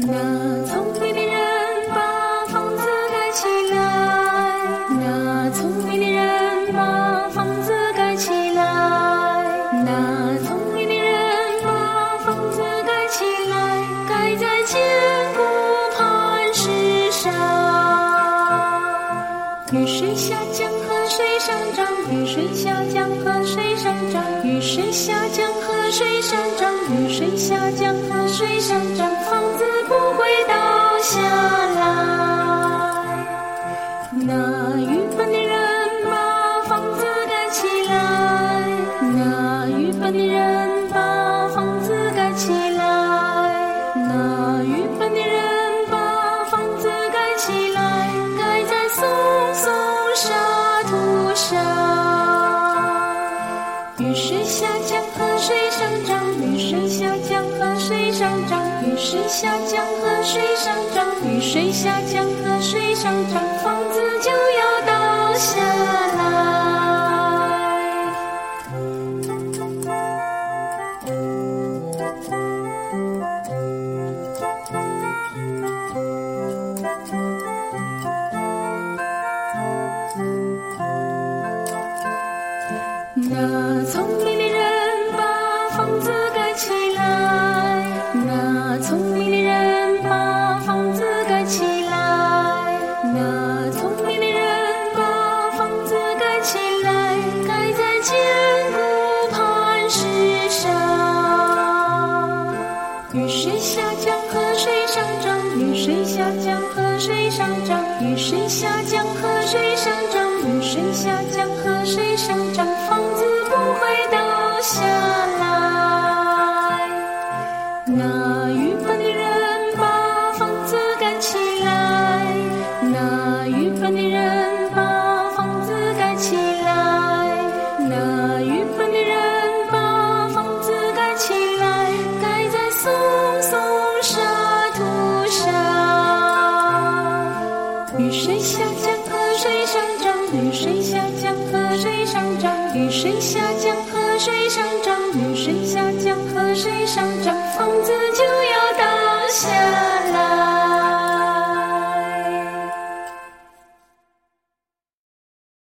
那聪明的人把房子盖起来，那聪明的人把房子盖起来，那聪明的人把房子盖起来，盖在坚固磐石上。雨水下降，河水上涨，雨水下降，河水上涨，雨水下降，河水上涨，雨水下降，河水上涨，房子不会倒下来。那愚笨的人把房子盖起来，那愚笨的人把房子盖起来，那愚笨的人把房子盖起来，盖在松松沙土上。雨水下降，河水上涨，雨水下降，河水上涨，雨水下降，河水上涨，雨水下降，河水上涨，房子就要倒下来。那聪明的人把房子盖起来，那聪明的人把房子盖起来，那聪明的人把房子盖起来，盖在坚固磐石上。雨水下降，河水上涨，雨水下降，河水上涨，雨水下降，河水上涨，雨水下降，河水上涨，房子不会倒下来。那愚笨的人把房子盖起来，那愚笨的人把房子盖起来，那愚笨的人把房子盖起来，盖在松松沙土上。雨水下降，河水上涨，雨水下降，河水上涨，雨水下降，河水上涨，雨水下降，河水上涨，房子就要倒下来。